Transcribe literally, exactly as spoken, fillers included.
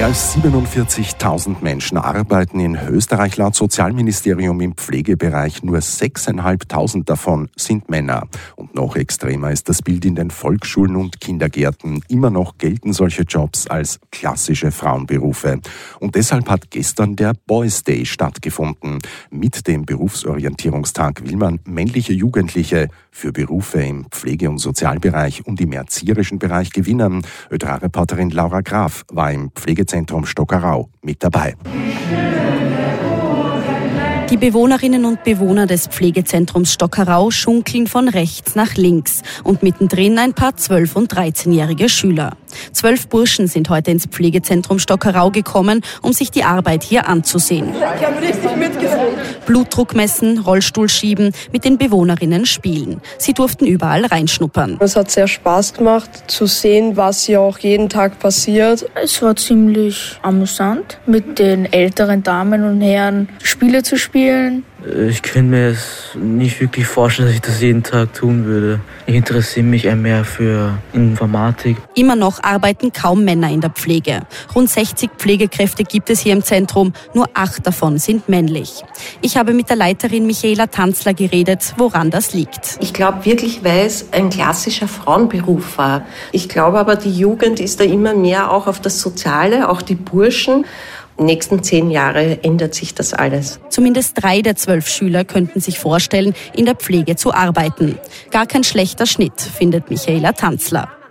Mehr als siebenundvierzigtausend Menschen arbeiten in Österreich laut Sozialministerium im Pflegebereich. Nur sechstausendfünfhundert davon sind Männer. Und noch extremer ist das Bild in den Volksschulen und Kindergärten. Immer noch gelten solche Jobs als klassische Frauenberufe. Und deshalb hat gestern der Boys Day stattgefunden. Mit dem Berufsorientierungstag will man männliche Jugendliche für Berufe im Pflege- und Sozialbereich und im erzieherischen Bereich gewinnen. Ö drei Reporterin Laura Graf war im Pflegezentrum Stockerau mit dabei. Die Bewohnerinnen und Bewohner des Pflegezentrums Stockerau schunkeln von rechts nach links und mittendrin ein paar zwölf- und dreizehnjährige Schüler. Zwölf Burschen sind heute ins Pflegezentrum Stockerau gekommen, um sich die Arbeit hier anzusehen. Ich habe richtig mitgezogen. Blutdruck messen, Rollstuhl schieben, mit den Bewohnerinnen spielen. Sie durften überall reinschnuppern. Es hat sehr Spaß gemacht, zu sehen, was hier auch jeden Tag passiert. Es war ziemlich amüsant, mit den älteren Damen und Herren Spiele zu spielen. Ich könnte mir es nicht wirklich vorstellen, dass ich das jeden Tag tun würde. Ich interessiere mich eher mehr für Informatik. Immer noch arbeiten kaum Männer in der Pflege. Rund sechzig Pflegekräfte gibt es hier im Zentrum, nur acht davon sind männlich. Ich habe mit der Leiterin Michaela Tanzler geredet, woran das liegt. Ich glaube wirklich, weil es ein klassischer Frauenberuf war. Ich glaube aber, die Jugend ist da immer mehr auch auf das Soziale, auch die Burschen. In den nächsten zehn Jahren ändert sich das alles. Zumindest drei der zwölf Schüler könnten sich vorstellen, in der Pflege zu arbeiten. Gar kein schlechter Schnitt, findet Michaela Tanzler.